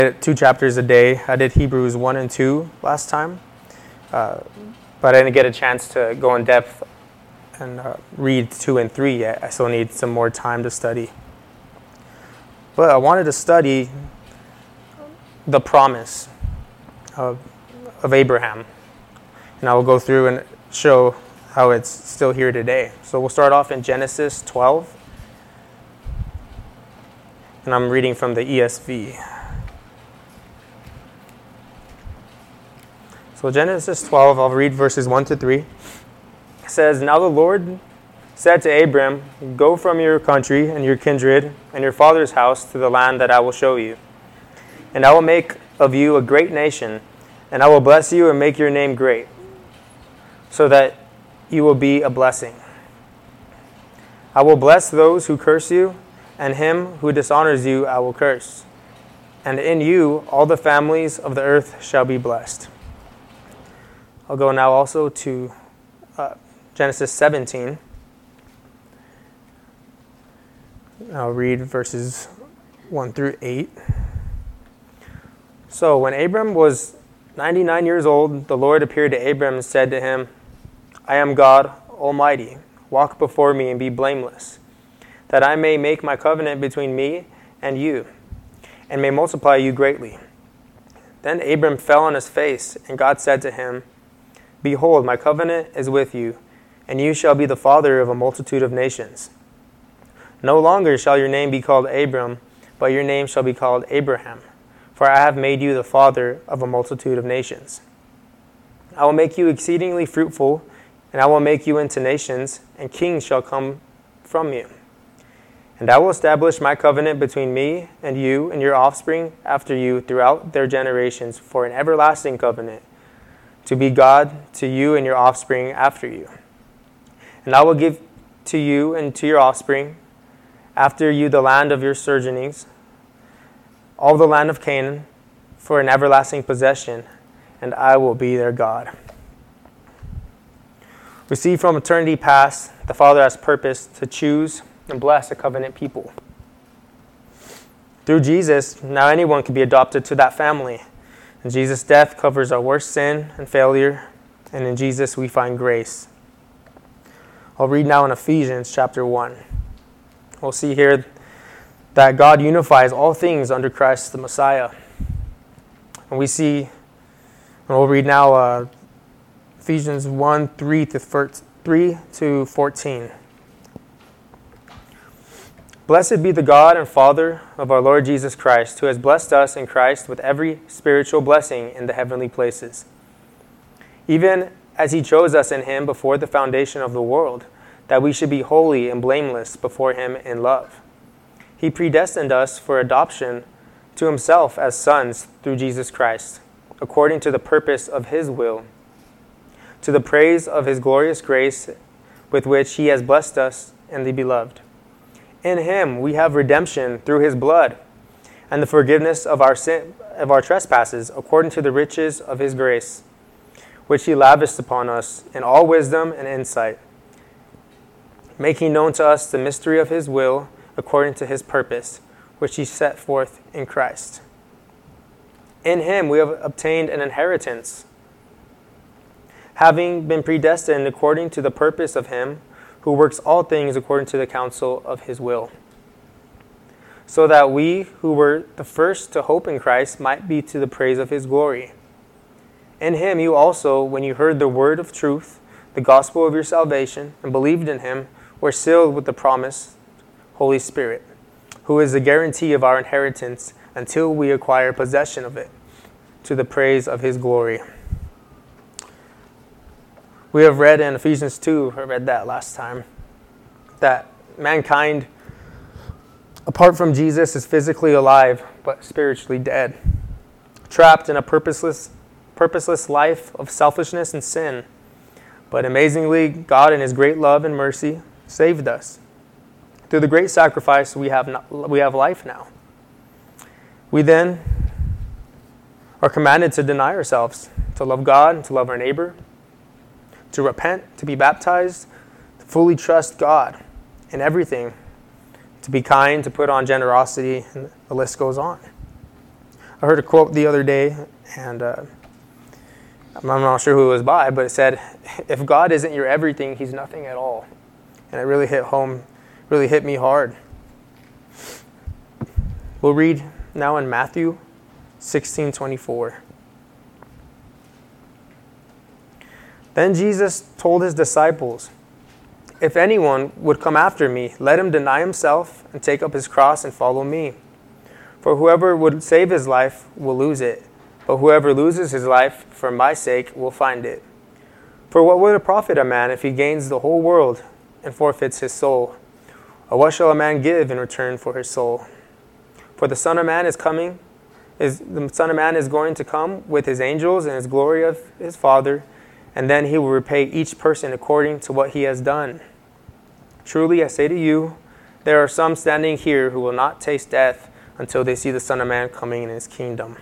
2 chapters a day. I did Hebrews 1 and 2 last time, but I didn't get a chance to go in depth and read 2 and 3 yet. I still need some more time to study. But I wanted to study the promise of Abraham, and I will go through and show how it's still here today. So we'll start off in Genesis 12, and I'm reading from the ESV. So Genesis 12, I'll read verses 1 to 3. It says, "Now the Lord said to Abram, 'Go from your country and your kindred and your father's house to the land that I will show you. And I will make of you a great nation, and I will bless you and make your name great, so that you will be a blessing. I will bless those who curse you, and him who dishonors you I will curse. And in you all the families of the earth shall be blessed.'" I'll go now also to Genesis 17. I'll read verses 1 through 8. "So when Abram was 99 years old, the Lord appeared to Abram and said to him, 'I am God Almighty. Walk before me and be blameless, that I may make my covenant between me and you, and may multiply you greatly.' Then Abram fell on his face, and God said to him, 'Behold, my covenant is with you, and you shall be the father of a multitude of nations. No longer shall your name be called Abram, but your name shall be called Abraham, for I have made you the father of a multitude of nations. I will make you exceedingly fruitful, and I will make you into nations, and kings shall come from you. And I will establish my covenant between me and you and your offspring after you throughout their generations for an everlasting covenant, to be God to you and your offspring after you. And I will give to you and to your offspring after you the land of your sojournings, all the land of Canaan, for an everlasting possession, and I will be their God." We see from eternity past, the Father has purposed to choose and bless a covenant people. Through Jesus, now anyone can be adopted to that family. And Jesus' death covers our worst sin and failure, and in Jesus we find grace. I'll read now in Ephesians chapter 1. We'll see here that God unifies all things under Christ the Messiah. And we see, and we'll read now Ephesians 1, 3 to 14. "Blessed be the God and Father of our Lord Jesus Christ, who has blessed us in Christ with every spiritual blessing in the heavenly places, even as he chose us in him before the foundation of the world, that we should be holy and blameless before him in love. He predestined us for adoption to himself as sons through Jesus Christ, according to the purpose of his will, to the praise of his glorious grace with which he has blessed us in the Beloved. In him we have redemption through his blood, and the forgiveness of our trespasses, according to the riches of his grace, which he lavished upon us in all wisdom and insight, making known to us the mystery of his will, according to his purpose, which he set forth in Christ. In him we have obtained an inheritance, having been predestined according to the purpose of him who works all things according to the counsel of his will, so that we who were the first to hope in Christ might be to the praise of his glory. In him you also, when you heard the word of truth, the gospel of your salvation, and believed in him, were sealed with the promised Holy Spirit, who is the guarantee of our inheritance until we acquire possession of it, to the praise of his glory." We have read in Ephesians 2, I read that last time, that mankind, apart from Jesus, is physically alive, but spiritually dead, trapped in a purposeless life of selfishness and sin. But amazingly, God in his great love and mercy saved us. Through the great sacrifice, we have life now. We then are commanded to deny ourselves, to love God, to love our neighbor, to repent, to be baptized, to fully trust God in everything, to be kind, to put on generosity, and the list goes on. I heard a quote the other day, and I'm not sure who it was by, but it said, if God isn't your everything, he's nothing at all. And it really hit home, really hit me hard. We'll read now in Matthew 16:24. Then Jesus told his disciples, if anyone would come after me, let him deny himself and take up his cross and follow me. For whoever would save his life will lose it, but whoever loses his life for my sake will find it. For what would it profit a man if he gains the whole world and forfeits his soul? Or what shall a man give in return for his soul? For the Son of Man is going to come with his angels and his glory of his Father, and then he will repay each person according to what he has done. Truly I say to you, there are some standing here who will not taste death until they see the Son of Man coming in his kingdom.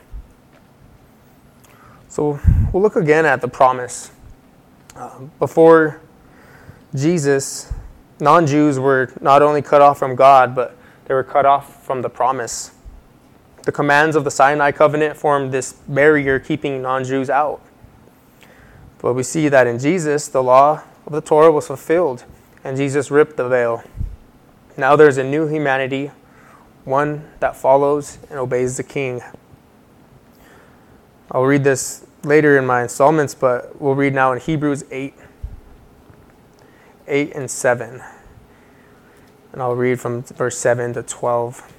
So we'll look again at the promise. Before Jesus, non-Jews were not only cut off from God, but they were cut off from the promise. The commands of the Sinai covenant formed this barrier keeping non-Jews out. But we see that in Jesus, the law of the Torah was fulfilled, and Jesus ripped the veil. Now there's a new humanity, one that follows and obeys the King. I'll read this later in my installments, but we'll read now in Hebrews 8 and 7. And I'll read from verse 7 to 12.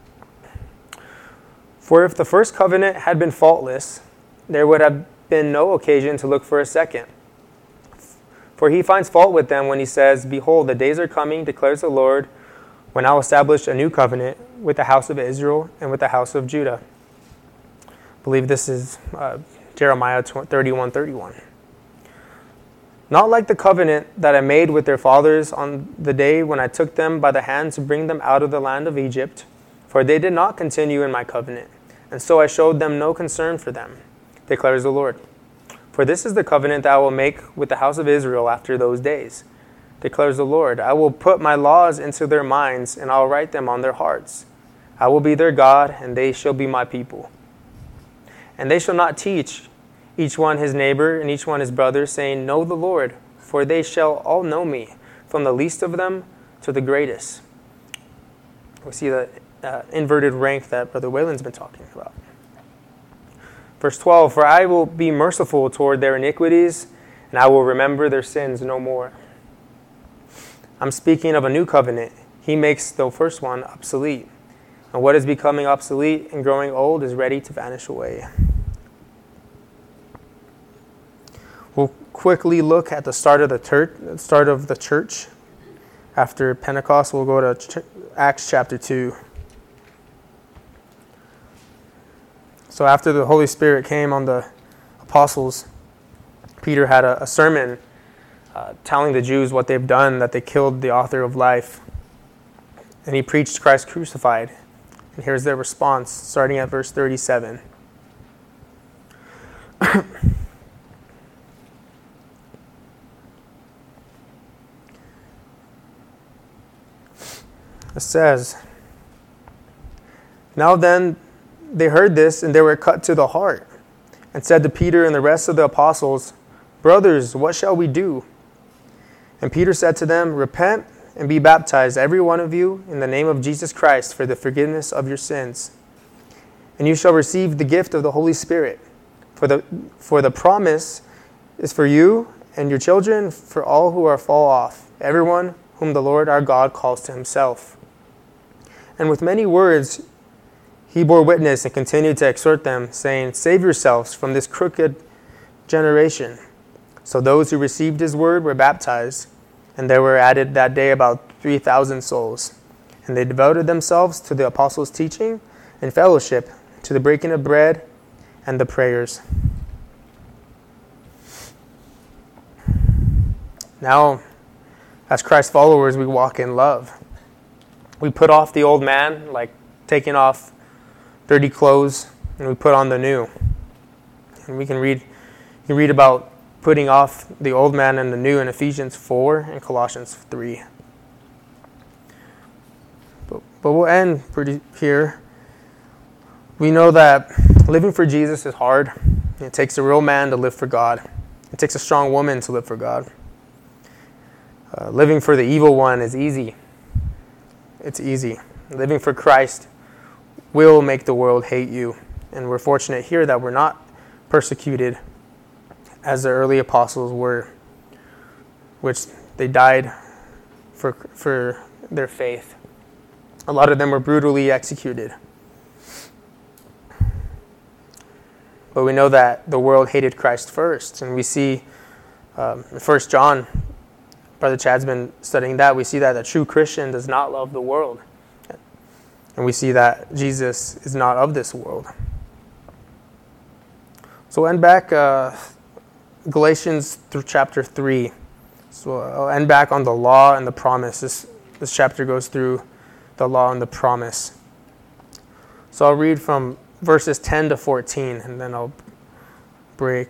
For if the first covenant had been faultless, there would have been no occasion to look for a second. For he finds fault with them when he says, behold, the days are coming, declares the Lord, when I'll establish a new covenant with the house of Israel and with the house of Judah. I believe this is Jeremiah 31:31. Not like the covenant that I made with their fathers on the day when I took them by the hand to bring them out of the land of Egypt, for they did not continue in my covenant, and so I showed them no concern for them, declares the Lord. For this is the covenant that I will make with the house of Israel after those days, declares the Lord. I will put my laws into their minds, and I will write them on their hearts. I will be their God, and they shall be my people. And they shall not teach each one his neighbor and each one his brother, saying, know the Lord, for they shall all know me, from the least of them to the greatest. We see the inverted rank that Brother Whalen's been talking about. Verse 12, for I will be merciful toward their iniquities, and I will remember their sins no more. I'm speaking of a new covenant. He makes the first one obsolete. And what is becoming obsolete and growing old is ready to vanish away. We'll quickly look at the start of the church. After Pentecost, we'll go to Acts chapter 2. So after the Holy Spirit came on the apostles, Peter had a sermon telling the Jews what they've done, that they killed the author of life. And he preached Christ crucified. And here's their response, starting at verse 37. It says, now then, they heard this, and they were cut to the heart, and said to Peter and the rest of the apostles, brothers, what shall we do? And Peter said to them, repent and be baptized, every one of you, in the name of Jesus Christ, for the forgiveness of your sins. And you shall receive the gift of the Holy Spirit. For the promise is for you and your children, for all who are far off, everyone whom the Lord our God calls to himself. And with many words he bore witness and continued to exhort them, saying, save yourselves from this crooked generation. So those who received his word were baptized, and there were added that day about 3,000 souls. And they devoted themselves to the apostles' teaching and fellowship, to the breaking of bread and the prayers. Now, as Christ followers, we walk in love. We put off the old man, like taking off dirty clothes, and we put on the new. And you can read about putting off the old man and the new in Ephesians 4 and Colossians 3. But we'll end here. We know that living for Jesus is hard. It takes a real man to live for God. It takes a strong woman to live for God. Living for the evil one is easy. It's easy. Living for Christ will make the world hate you. And we're fortunate here that we're not persecuted as the early apostles were, which they died for their faith. A lot of them were brutally executed. But we know that the world hated Christ first. And we see in 1 John, Brother Chad's been studying that. We see that a true Christian does not love the world. And we see that Jesus is not of this world. So we'll end back Galatians through chapter 3. So I'll end back on the law and the promise. This chapter goes through the law and the promise. So I'll read from verses 10 to 14, and then I'll break.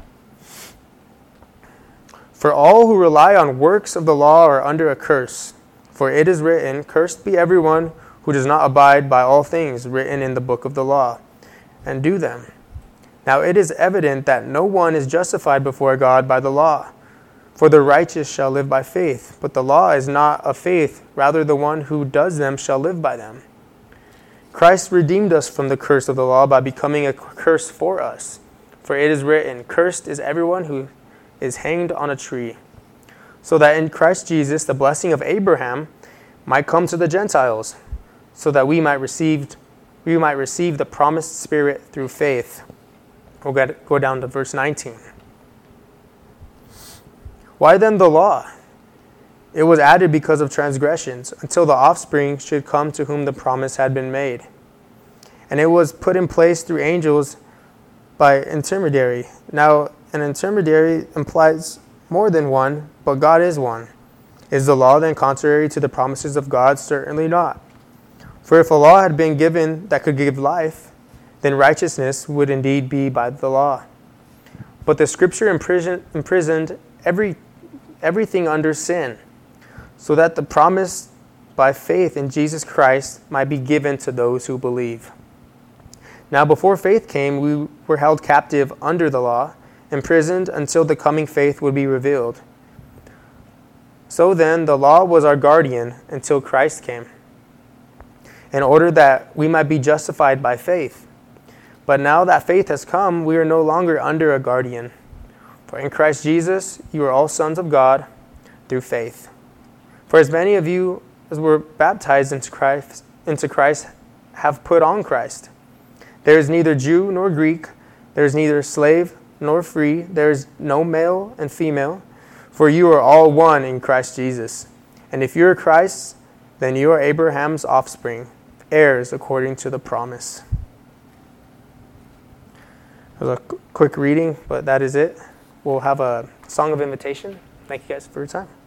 For all who rely on works of the law are under a curse. For it is written, "Cursed be everyone who does not abide by all things written in the book of the law, and do them." Now it is evident that no one is justified before God by the law. For the righteous shall live by faith, but the law is not of faith, rather the one who does them shall live by them. Christ redeemed us from the curse of the law by becoming a curse for us. For it is written, "Cursed is everyone who is hanged on a tree," so that in Christ Jesus the blessing of Abraham might come to the Gentiles, so that we might receive the promised Spirit through faith. We'll go down to verse 19. Why then the law? It was added because of transgressions, until the offspring should come to whom the promise had been made. And it was put in place through angels by intermediary. Now, an intermediary implies more than one, but God is one. Is the law then contrary to the promises of God? Certainly not. For if a law had been given that could give life, then righteousness would indeed be by the law. But the Scripture imprisoned everything under sin, so that the promise by faith in Jesus Christ might be given to those who believe. Now before faith came, we were held captive under the law, imprisoned until the coming faith would be revealed. So then the law was our guardian until Christ came, in order that we might be justified by faith. But now that faith has come, we are no longer under a guardian. For in Christ Jesus, you are all sons of God through faith. For as many of you as were baptized into Christ have put on Christ. There is neither Jew nor Greek, there is neither slave nor free, there is no male and female, for you are all one in Christ Jesus. And if you are Christ's, then you are Abraham's offspring, heirs according to the promise. That was a quick reading, but that is it. We'll have a song of invitation. Thank you guys for your time.